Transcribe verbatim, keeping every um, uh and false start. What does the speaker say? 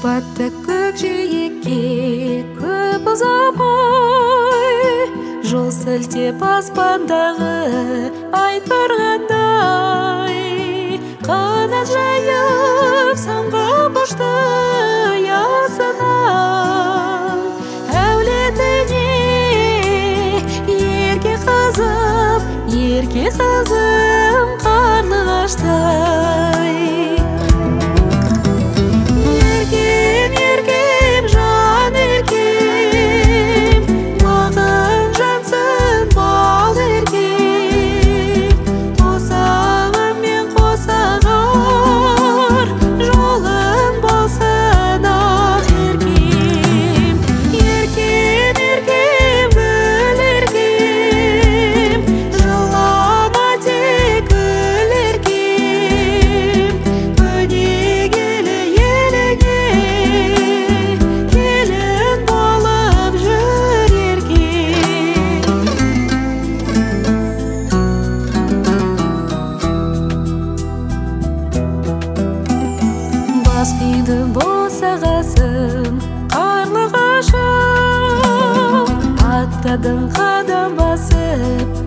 батты көкжиекке көп ұзамай жол сілтеп аспандағы ай тұрғандай қанат жайып самғап ұшты ясынан әулетіне ерке қызым ерке қызым қарлығаштай. Еркем, еркем, жан еркем, бағым жансың бал еркем, қосағымен қосағар жолың болсын ақ еркем. Еркем, еркем, гүл еркем, жылама тек гүл еркем, өнегелі еліңе келін болып жүр еркем. Бас қиды босағасың қарлығашым, аттадың қадам басып